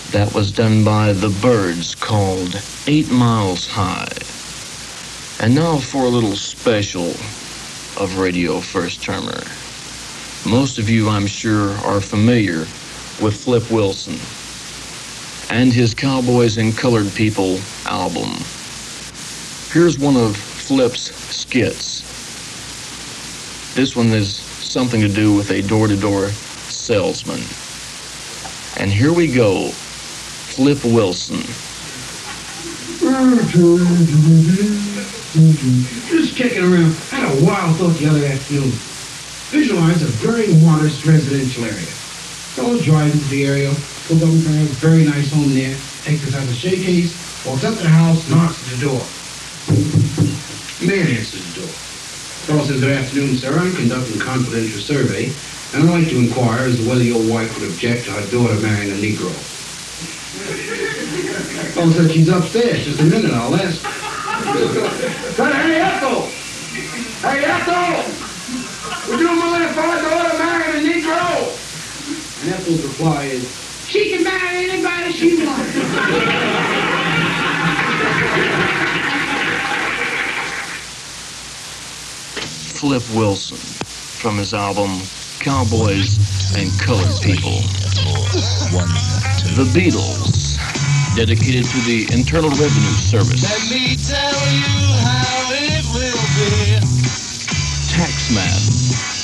That was done by the Byrds, called 8 Miles High. And now for a little special of Radio First Termer. Most of you, I'm sure, are familiar with Flip Wilson and his Cowboys and Colored People album. Here's one of Flip's skits. This one has something to do with a door-to-door salesman. And here we go, Flip Wilson. Just kicking around. I had a wild thought the other afternoon. Visualize a very modest residential area. So I was driving to the area, pulled up in front of a very nice home there, takes us out the showcase, walks up to the house, knocks at the door. Man answers the door. Fellow says, "Good afternoon, sir. I'm conducting a confidential survey, and I'd like to inquire as to whether your wife would object to her daughter marrying a Negro." Fellow said, "She's upstairs. Just a minute, I'll ask her." Said, "Hey, Ethel! Hey, Ethel! Would you mind if our daughter married a Negro?" And Ethel's reply is, "She can marry anybody she wants." Flip Wilson, from his album Cowboys and Colored People. The Beatles, dedicated to the Internal Revenue Service. Let me tell you how it will be. Taxman,